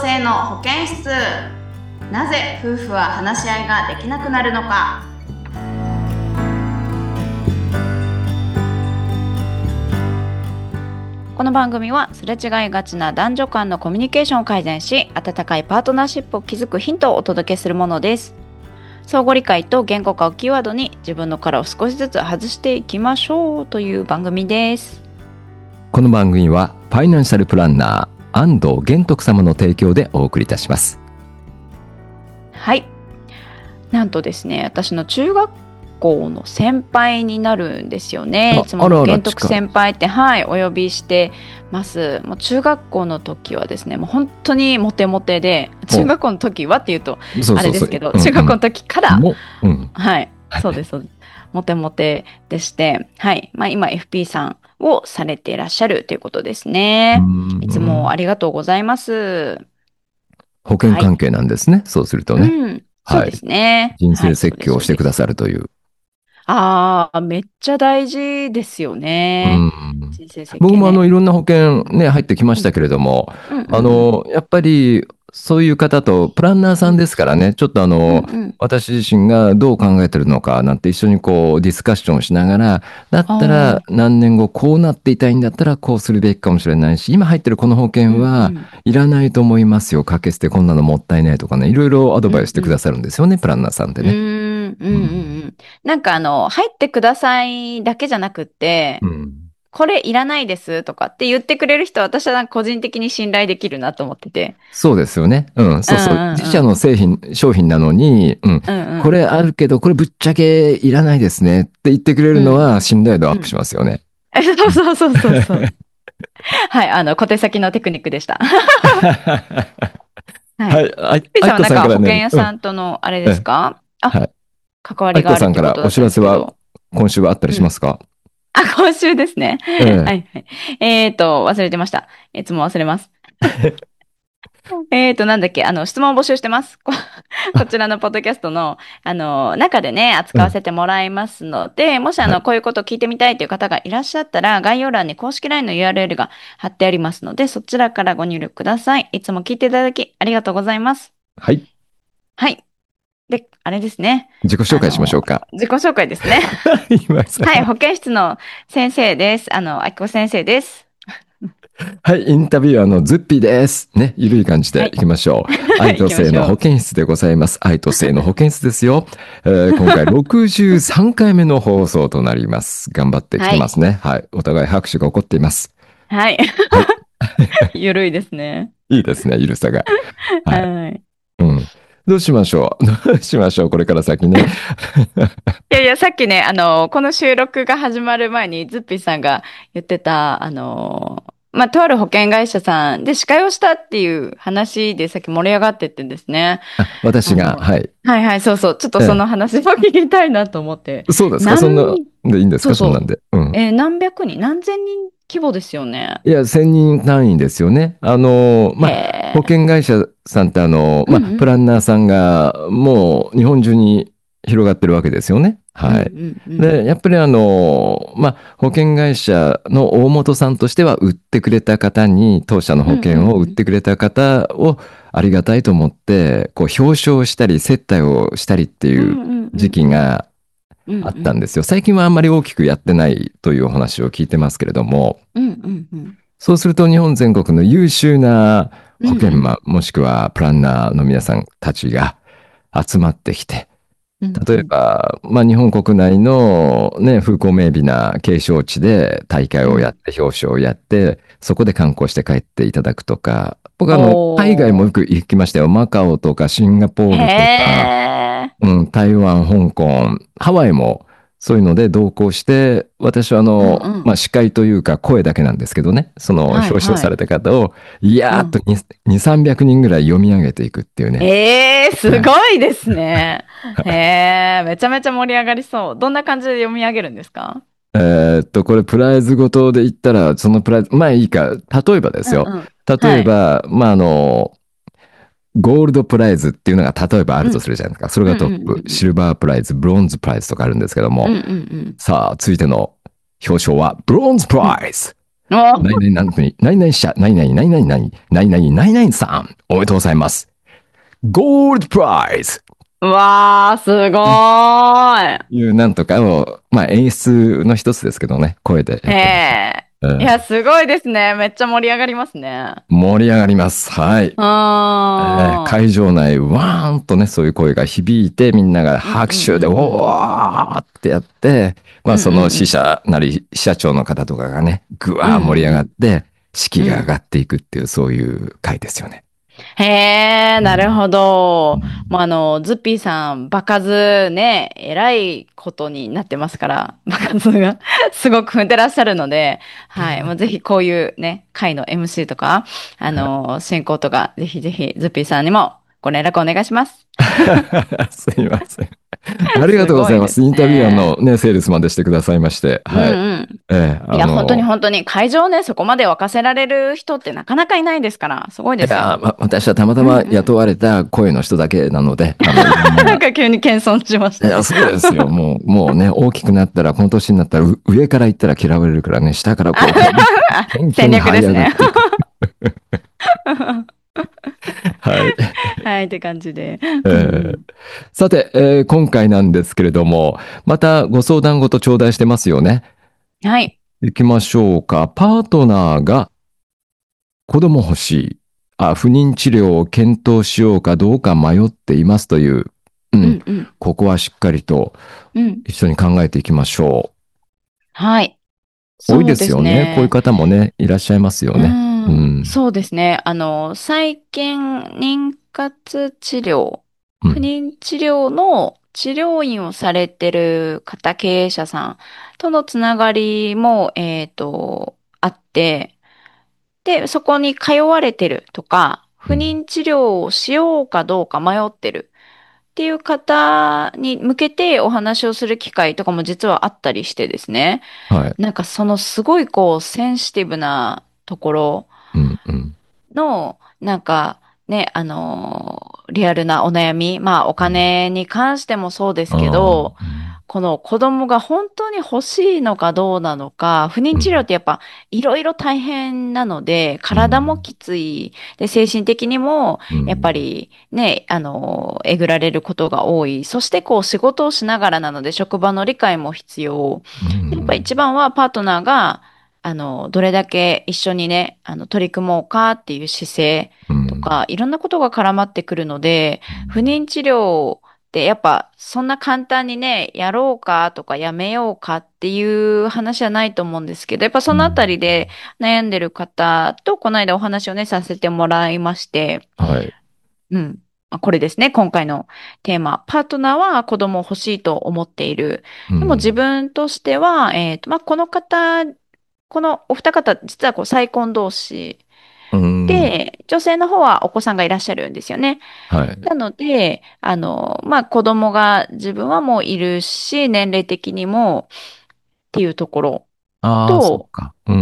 性の保健室。なぜ夫婦は話し合いができなくなるのか。この番組はすれ違いがちな男女間のコミュニケーションを改善し、温かいパートナーシップを築くヒントをお届けするものです。相互理解と言語化をキーワードに自分の殻を少しずつ外していきましょうという番組です。 この番組はファイナンシャルプランナー安藤玄徳様の提供でお送りいたします。 はい、なんとですね、私の中学校の先輩になるんですよね。いつも玄徳先輩ってお呼びしてます。もう中学校の時はですね、もう本当にモテモテで、中学校の時はっていうとあれですけど、中学校の時からそうですそうです、モテモテでして、今 FP さんをされていらっしゃるということですね。いつもありがとうございます。 保険関係なんですね、そうするとね。 そうですね。 人生設計をしてくださるという。 めっちゃ大事ですよね。人生設計ね。 僕もいろんな保険ね、入ってきましたけれども、やっぱりそういう方とプランナーさんですからね、ちょっと私自身がどう考えてるのかなんて一緒にこうディスカッションしながら、だったら何年後こうなっていたいんだったらこうするべきかもしれないし、今入ってるこの保険はいらないと思いますよ、掛け捨てこんなのもったいないとかね、いろいろアドバイスしてくださるんですよね、プランナーさんってね。 なんか入ってくださいだけじゃなくって、これいらないですとかって言ってくれる人は私はなんか個人的に信頼できるなと思ってて。 そうですよね。自社の商品なのに、これあるけどこれぶっちゃけいらないですねって言ってくれるのは信頼度アップしますよね。 そう。小手先のテクニックでした。ピさんはなんか保険屋さんとのあれですか？関わりがあるってことだったんですけど。愛子さんからお知らせは今週はあったりしますか？ 今週ですね。忘れてました。いつも忘れます。なんだっけ、質問を募集してます。こちらのポッドキャストの、中でね、扱わせてもらいますので、もしこういうことを聞いてみたいという方がいらっしゃったら、概要欄に公式 LINE の URL が貼ってありますので、そちらからご入力ください。いつも聞いていただきありがとうございます。はい。で、あれですね。 自己紹介しましょうか。 自己紹介ですね。保健室の先生です。あきこ先生です。 インタビュアーのズッピーです。ね、ゆるい感じでいきましょう。愛と性の保健室でございます。愛と性の保健室ですよ。今回63回目の放送となります。頑張ってきてますね。お互い拍手が起こっています。 ゆるいですね。 いいですね、ゆるさが。どうしましょうこれから先ね。 いや、さっきね、この収録が始まる前に、ズッピーさんが言ってた、とある保険会社さんで司会をしたっていう話でさっき盛り上がってってんですね。 私が、 そう。ちょっとその話を聞きたいなと思って。 そうですか、そんなでいいんですか、そんなんで。 何百人、何千人規模ですよね。 いや、1000人単位ですよね。保険会社さんってプランナーさんがもう日本中に広がってるわけですよね。で、やっぱり保険会社の大元さんとしては売ってくれた方に、当社の保険を売ってくれた方をありがたいと思って、こう表彰したり接待をしたりっていう時期があったんですよ。最近はあんまり大きくやってないというお話を聞いてますけれども、そうすると日本全国の優秀な保険マン、もしくはプランナーの皆さんたちが集まってきて、例えば、日本国内のね、風光明媚な景勝地で大会をやって、表彰をやって、そこで観光して帰っていただくとか、僕海外もよく行きましたよ。マカオとかシンガポールとか、台湾、香港、ハワイもそういうので同行して、私は司会というか声だけなんですけどね、その表彰された方を、やーっと2、300人ぐらい読み上げていくっていうね。 すごいですね。めちゃめちゃ盛り上がりそう。どんな感じで読み上げるんですか？ これプライズごとで言ったら、そのプライズ、いいか、例えばですよ。例えば、ゴールドプライズっていうのが例えばあるとするじゃないですか。それがトップ。シルバープライズ、ブロンズプライズとかあるんですけども。さあ、続いての表彰は、ブロンズプライズ。 何々何々、何々社、何々何々何々、何々何々さん、おめでとうございます。ゴールドプライズうわー、すごーい。 いうなんとかを、まあ演出の一つですけどね、声でへやってます。 え。いや、すごいですね。めっちゃ盛り上がりますね。 盛り上がります。はい。 あ会場内、わーんとね、そういう声が響いて、みんながー。うん拍手で、 うんうんおーってやって、まうん。 あその死うんうん者なり、社長の方とかがね、ぐうん。 わー盛り上がっうんて、士気うんうん。 が上がっていくっていう、そういう会ですよね。 へえ、なるうんほど。もううんズッピーさん、場数ね、えらいことになってますから、場数がすごく踏んでらっしゃるので、はい。もうぜひこういうね、会の MC とか、進行とか、ぜひぜひ、ズッピーさんにもご連絡お願いします。 すいません。ありがすとうございます。 ごいですインタビュアーね。 のね、セールスまでしてくださいまして。 うんはい。 うん。 ええ、 いや、本当に本当に、会場ね、そこまで沸かせられる人ってなかなかいないですから、すごいですよ。 私はたまたうんまうん。 雇われた声の人だけなので、いろんなんな、 か急に謙遜しましたね。 そうですよ。もうね、大きくなったら、この年になったら、上から行ったら嫌われるからね、下からこう、謙虚戦に這い略ですね。 上がっていく。はい。 はい、って感じで。 えうんうーん。 さて、今回なんですけれども、またご相談ごと頂戴してますよね。 はい。 行きましょうか。パートナーが子供欲しい。不妊治療を検討しようかどうか迷っていますという。うん。 うんうん。 ここはしっかりとうん。 一緒に考えていきましょはい。 う。多いでそうですすよね。こういうね。 方もね、いらっしゃいますようね。うん。 ん。 そうですね。最近、妊活治療、不うん。 妊治療の治療院をされてる方、経営者さんとのつながりも、あって、で、そこに通われてるとか、不うん。 妊治療をしようかどうか迷ってるっていう方に向けてお話をする機会とかも実はあったりしてですね。 はい。 なんかそのすごいこうセンシティブなところうん。うん。 の、なんかね、リアルなお悩み、まあおうん。 金に関してもそうですああ。 けど、 うん。 この子供が本当に欲しいのかどうなのか、不妊治療うん。 ってやっぱいろいろ大変なので、 うん。 体もきつい、で、精神的にもうやっぱん。 りね、えぐられることが多い。そしてこう仕事をしながらなので、職場の理解も必要。 うやっぱん。 一番はパートナーが、どれだけ一緒にね、取り組もうかっていう姿勢うん。 とか、いろんなことが絡まってくるので、不妊治療ってやっぱそんな簡単にね、やろうかとかやめようかっていう話じゃないと思うんですけど、やっぱそのあたうん。 りで悩んでる方とこの間お話をね、させてもらいまして、 はい。 うん。これですね、今回のテーマ。パートナーは子供欲しいと思っている。でも自うん。 分としては、まあ、この方、このお二方、実はこう再婚同士うん。 で、女性の方はお子さんがいらっしゃるんですよね。 はい。 なので、まあ、子供が自分はもういるし、年齢的にもっていうところああ、そっと、 か。うん。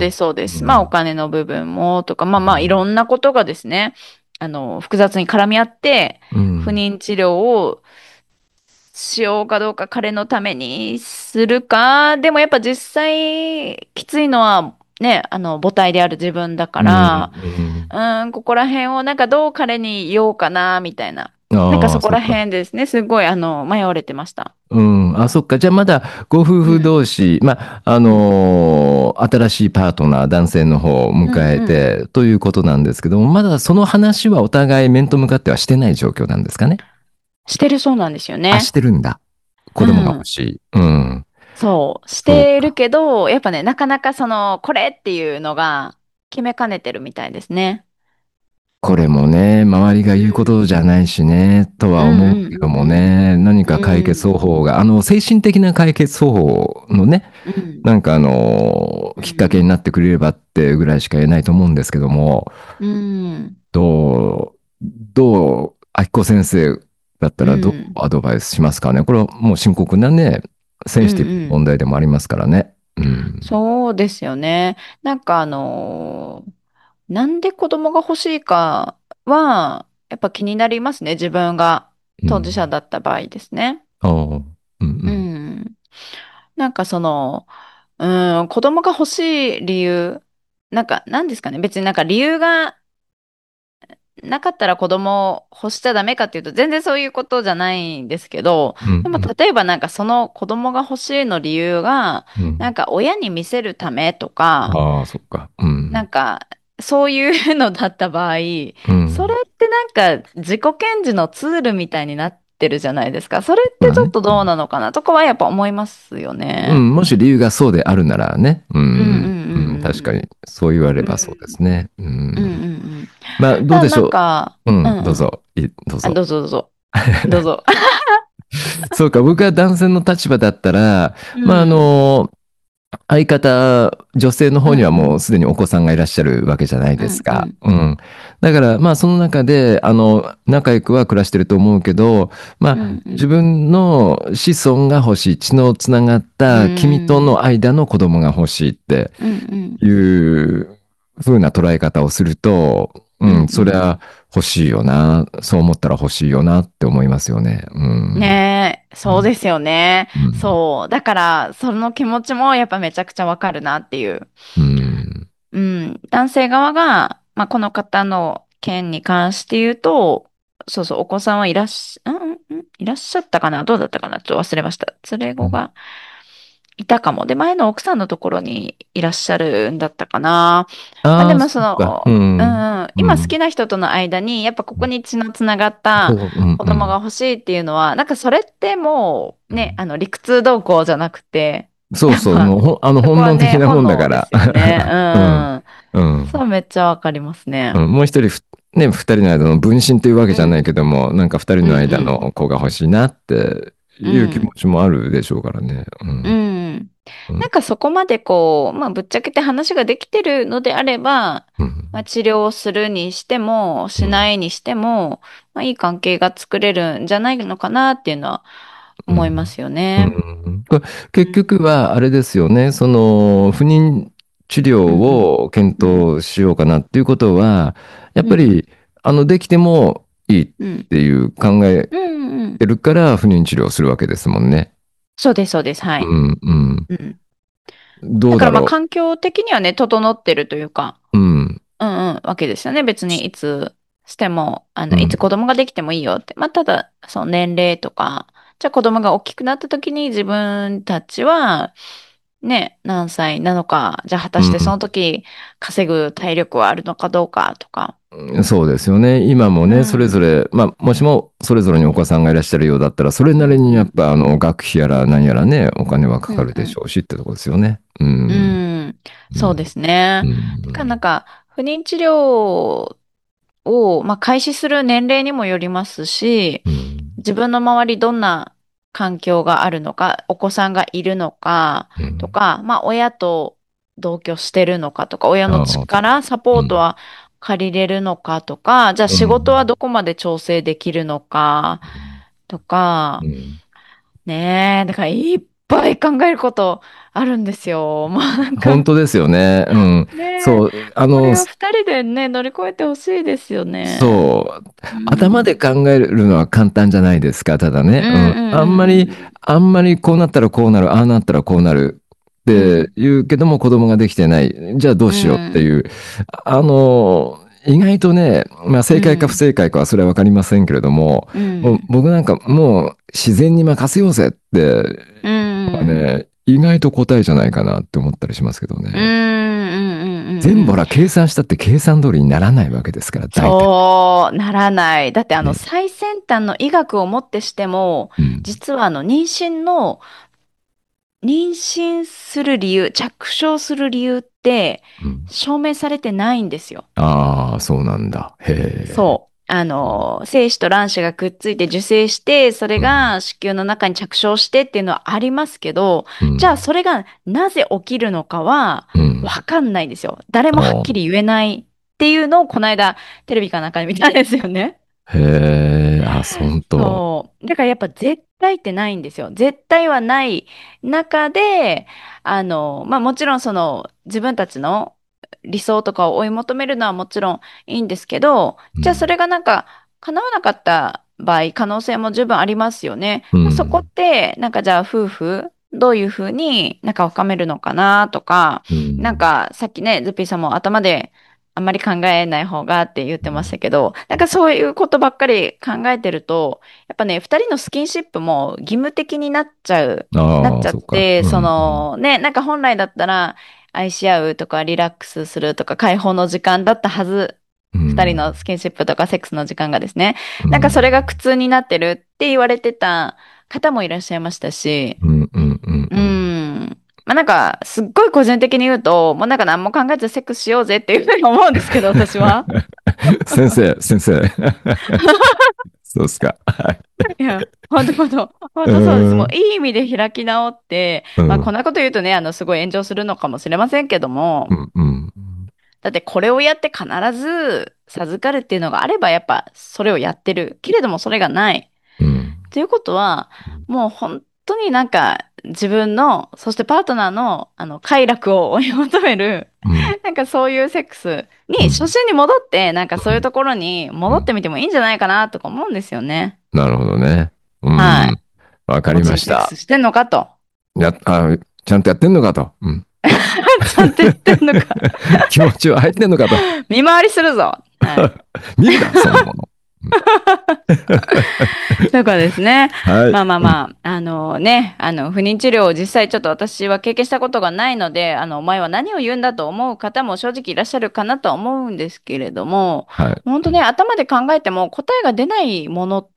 そうです、そうです。まあ、おうん。 金の部分もとか、まあまあ、いろうん。 んなことがですね、複雑に絡み合って、 うん。 不妊治療をしようかどうか彼のためにするか、でもやっぱ実際きついのはね、母体である自分だかうん。 ら、 うん。 ここら辺をなんかどう彼に言おうかな、みたいな。なんかああ、 そこらそっか。 辺ですね、すごい迷われてました。 うん。あ、そっか。じゃあまだご夫婦うん、 同士、まあ、 うん、 新しいパートナー、男性の方をうん、 迎えうん。 てということなんですけども、まだその話はお互い面と向かってはしてない状況なんですかね。 してるそうなんですよあ、しね。 てるんだ。子供が欲うん。 しい。うん。 そう、してるそうか。 けど、やっぱね、なかなかこれっていうのが決めかねてるみたいですね。 これもね、周りがう言うことじん。 ゃないしね、とはうん思うけどもうんね、何か解うん。 決方法が、精神的な解決方法のね、 うん。うん。 なんかきっかけにうん。 なってくれればってぐらいしか言えないと思うんですけども、 うん。 明子先生だったうらどうん。 アドバイスしますかね。これはもう深刻なね、セうん。 ンシティブなうん。 問題でもありますからね。うん。 そうですよね。なんかなんで子供が欲しいかは、やっぱ気になりますね。自分が当事者うん。 だった場合ですね。 ああ、うんううん。 ん。なんか子供が欲しい理由、なんですかね。別に理由がなかったら子供を欲しちゃダメかっていうと、全然そういうことじゃないんですけど、でもうん、 例えばその子供が欲しいの理由が、 うん。 親に見せるためとか、 ああ、そっか。うん。 なんか、そういうのだった場合、それうん。 って自己顕示のツールみたいになってるじゃないですか。それっまあね。 てちょっとどうなのかなとかはやっぱ思いますよね。 うん、もし理由がそうであるならね。ううんうんん。うん、確かうんに。そう言われうん。 ばそうですね。ううんうんん。 うんうん。 まあ、どうただでしょう。ううんん、どううん。 ぞ。どうあ、 ぞ。 どうぞどうぞ。どうぞ。 そうか、僕が男性の立場だったら、 うまあ、 ん。 相方、女性の方にはうんうん。 もうすでにお子さんがいらっしゃるわけじゃないですか。 うんうん。 うん。だから、まあ、その中で、仲良くは暮らしてると思うけど、まうあ、 んうん。 自分の子孫が欲しい、血のつながっうた君とんの間の子供が欲しいってうんうんいう風な捉え方をすると、 うんううん、そりん。 ゃ欲しいよな。そう思ったら欲しいよなって思いますよね。うん。 ねえ、 うん。 そうですよね。 うん。 そう。だから、その気持ちもやっぱめちゃくちゃわかるなっていう。 うん。 うん。男性側が、この方の件に関して言うと、そうそう、お子さんいらっしゃったかなどうだったかなちょっと忘れました。連れ子がいたかも。で、前の奥さんのところにいらっしゃるんだったかな。でああ、 もそっか。うん。 今好きうん。 な人との間に、やっぱここに血のつながったそう、うん、 子うん。 供が欲しいっていうのは、それってもうね、 うん。 理屈動向じゃなくて、 そうそう、もう、 そこ本はね、 能的なも本能でんだから。 すよね。 うん。うそう、 ん。 めっちゃわかりますね。 うん。もう一人ね、二人の間の分身というわけじゃないうん。 けども、なんか二人うんの間うん。 の子が欲しいなっていう気持うん。 ちもあるでしょうからね。ううん。 ん。 うん。 そこまでぶっちゃけて話ができてるのであれば、 うん。 治療をするにしても、しなうん。 いにしても、いい関係が作れるんじゃないのかなっていうのはうん。 思いますようね。 ん。これ結うん局はあれですよね。その不妊治療うんうんを検うん討しようかなっていうことは、やっうんぱり、できてもいいっうんていう考えうんうん。 てるから不妊治療をするわけですもんね。 そうです、そうです。はい。 うん、うん。 うん。だからどうだろ環境的にはね、整ってるというか、 う。うん、 わけですよね。別にいつしても、いつうん、 子供ができてもいいよって。ただ、その年齢とか、じゃあ子供が大きくなった時に自分たちは、ね、何歳なのか、じゃあ果たしてその時稼ぐ体力はあるのかどうかとか。 うん。そうですよね。今もうね、それぞん。 れ、まあ、もしもそれぞれにお子さんがいらっしゃるようだったら、それなりうんうん。 にやっぱ、学費やら何やらね、お金はかかるでしうんうん。 ょうしってとこですよね。ううん、 ん。 うん、 そうですね。 うだからん。 不妊治療を、開始する年齢にもよりますし、 うん。 自分の周りどんな環境があるのか、お子さんがいるのかうん。 とか、親と同居してるのかとか、親のああ、 力、サポうん。 ートは借りれるのかとか、じゃあう仕事はん。 どこまで調整できるのかとか、 うん。 ねえ、だからいっぱい考えることあるんですよ。もう本当ですよね。うん。 ねえ、 そう、 これは二人でね、乗り越えてほしいですよね。 そう。 うん。 頭で考えるのは簡単じゃないですか。ただね。 うんうん。 うんあんまりこうなったらこうなる、ああなったらこうなるってうんうん。 言うけども子供ができてない。じゃあどううん。 しようってうん。 いう。意外とね、まあ正解か不うん。 正解かはそれはわかりませんけれども、 うもうん。 僕なんかもう自然に任せようぜってうん。 ね、意外と答えじゃないかなって思ったりしますけどうん。 ね。 うん。 全部ほら、計算したって計算通りにならないわけですから、大体。 そうならない。だってね。 最先端の医学をもってしても、 うん。 実は妊娠する理由、着床する理由ってうん。 証明されてないんですよ。 ああ、そうなんだ。へえ。 そう。精子と卵子がくっついて受精して、それうん。 が子宮の中に着床してっていうのはありますけど、 うん。 じゃあそれがなぜ起きるのかはうん。 わかんないんですよ。誰もはっああ。 きり言えないっていうのをこの間テレビかなんかで見たんですよね。 へえ。あ、本当。 そう。だからやっぱ絶対ってないんですよ。絶対はない中で、もちろん自分たちの理想とかを追い求めるのはもちろんいいんですけど、じゃあそうん。 れが叶わなかった場合、可能性も十分ありますよね。 うそこっん。 て、じゃあ夫婦どういうふうに仲を深めるのかなとか、なんかさっきね、ズッピーさんも頭であんまり考えない方がって言ってましたけど、なんかそういうことばっかり考えてると、やっぱね、二人のスキンシップも義務的になっちゃって、そのね、なんか本来だったら愛し合うとかリラックスするとか解放の時間だったはず。二人のスキンシップとかセックスの時間がですね、なんかそれが苦痛になってるって言われてた方もいらっしゃいましたし、まあなんか、すっごい個人的に言うと、もうなんか何も考えずセックスしようぜっていうふうに思うんですけど、私は。 先生。そうですか。 いや、本当そうです。もういい意味で開き直って、まあこんなこと言うとね、すごい炎上するのかもしれませんけども、だってこれをやって必ず授かるっていうのがあれば、やっぱそれをやってる。けれどもそれがない。っていうことは、もう本当になんか自分の、そしてパートナーの、快楽を追い求める、なんかそういうセックスに、初心に戻って、なんかそういうところに戻ってみてもいいんじゃないかなとか思うんですよね。 なるほどね。 はい。 わかりました。 セックスしてんのかと。 ちゃんとやってんのかと。 ちゃんとやってんのか。 気持ちは入ってんのかと。 見回りするぞ。 見るな、そんなもの。 とかですね。はい、まあ、不妊治療を実際ちょっと私は経験したことがないので、お前は何を言うんだと思う方も正直いらっしゃるかなとは思うんですけれども、本当ね、頭で考えても答えが出ないものって、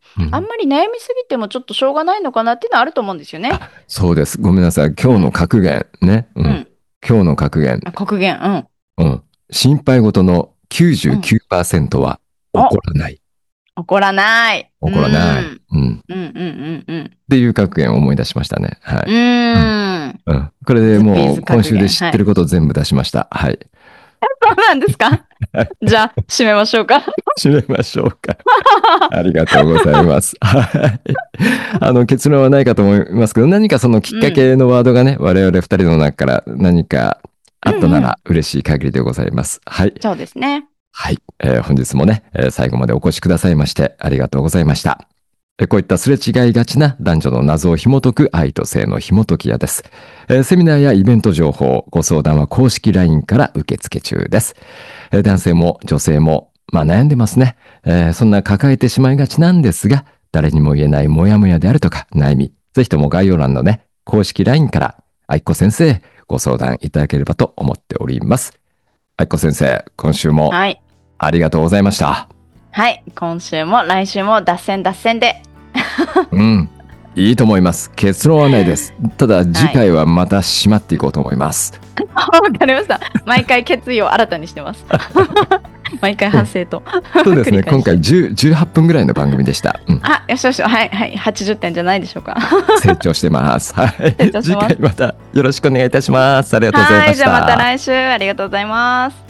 あんまり悩みすぎてもちょっとしょうがないのかなっていうのはあると思うんですよね。 そうです。ごめんなさい。今日の格言ね。今日の格言。 格言。 心配事の 99% は起こらない。 怒らない。 怒らない。っていう格言を思い出しましたね。はい。これでもう今週で知ってることを全部出しました。はい。 そうなんですか？じゃあ、締めましょうか。 締めましょうか。ありがとうございます。はい。結論はないかと思いますけど、何かそのきっかけのワードがね、我々二人の中から何かあったなら嬉しい限りでございます。はい。 そうですね。 はい、本日もね、最後までお越しくださいましてありがとうございました。こういったすれ違いがちな男女の謎を紐解く愛と性の紐解き屋です。セミナーやイベント情報、ご相談は公式 LINE から受付中です。男性も女性も、悩んでますね。そんな抱えてしまいがちなんですが、誰にも言えないモヤモヤであるとか悩み、ぜひとも概要欄のね、公式 LINE から愛子先生ご相談いただければと思っております。愛子先生、今週もありがとうございました。 はい、今週も来週も脱線で。 いいと思います。結論はないです。ただ次回はまた締まっていこうと思います。 わかりました。毎回決意を新たにしてます。毎回反省と。 そうですね。今回18分ぐらいの番組でした。 よし。はい、80点じゃないでしょうか。 成長してます。はい。次回またよろしくお願いいたします。ありがとうございました。 じゃあまた来週ありがとうございます。